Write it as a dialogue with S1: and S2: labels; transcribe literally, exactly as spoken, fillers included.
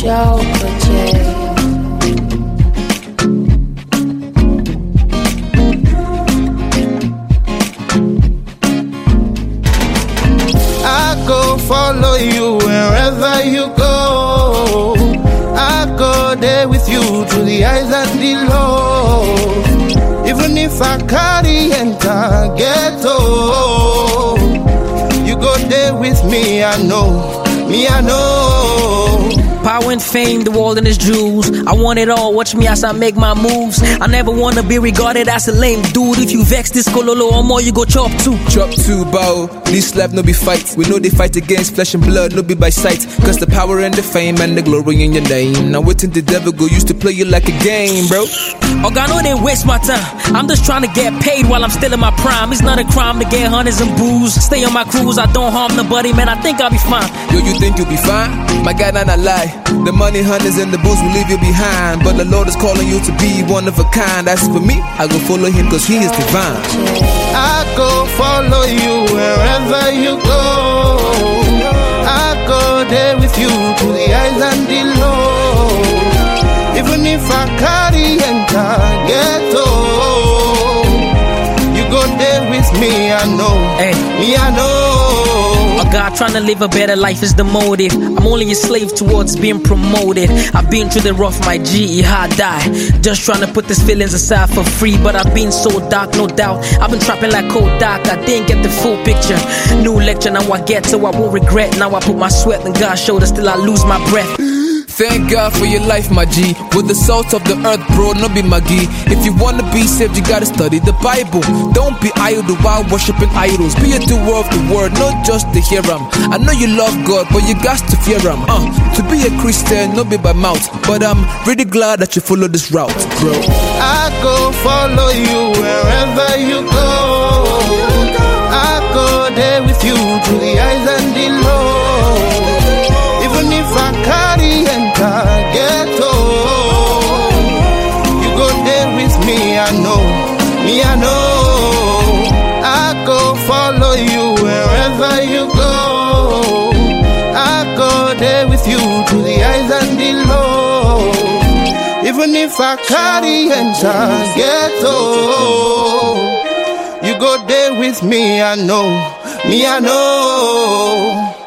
S1: I go follow you wherever you go. I go there with you through the highs and the lows. Even if I carry enter ghetto, you go there with me, I know, me I know.
S2: Power and fame, the world and its jewels. I want it all, watch me as I make my moves. I never wanna be regarded as a lame dude. If you vex this kololo or more, you go chop too.
S3: Chop too, bow. This slap no be fight. We know they fight against flesh and blood, no be by sight. Cause the power and the fame and the glory in your name. Now waiting the devil go used to play you like a game, bro.
S2: Oh God, no, they waste my time. I'm just trying to get paid while I'm still in my prime. It's not a crime to get hunters and booze. Stay on my cruise, I don't harm nobody, man, I think I'll be fine.
S3: Yo, you think you'll be fine? My God, not a lie. The money, hunters, and the booze will leave you behind. But the Lord is calling you to be one of a kind. As for me, I go follow him cause he is divine.
S1: I go follow you wherever you go. I go there with you to the highs and the lows. Even if I carry enter ghetto, you go there with me, I know,
S2: hey.
S1: me I know.
S2: Oh God, trying to live a better life is the motive. I'm only a slave towards being promoted. I've been through the rough, my G, hard die. Just trying to put these feelings aside for free. But I've been so dark, no doubt. I've been trapping like cold dark, I didn't get the full picture. New lecture, now I get, so I won't regret. Now I put my sweat on God's shoulders till I lose my breath.
S3: Thank God for your life, my G. With the salt of the earth, bro, no be Maggie. If you wanna be saved, you gotta study the Bible. Don't be idle while worshiping idols. Be a doer of the word, not just to hear him. I know you love God, but you got to fear him. Uh, to be a Christian, no be by mouth. But I'm really glad that you follow this route, bro.
S1: I go follow you wherever you go. I go there with you to the highs and the lows. Even if I carry enter ghetto, you go there with me, I know, me I know. I go follow you wherever you go. I go there with you to the highs and the lows. Even if I carry enter ghetto, you go there with me, I know, me I know.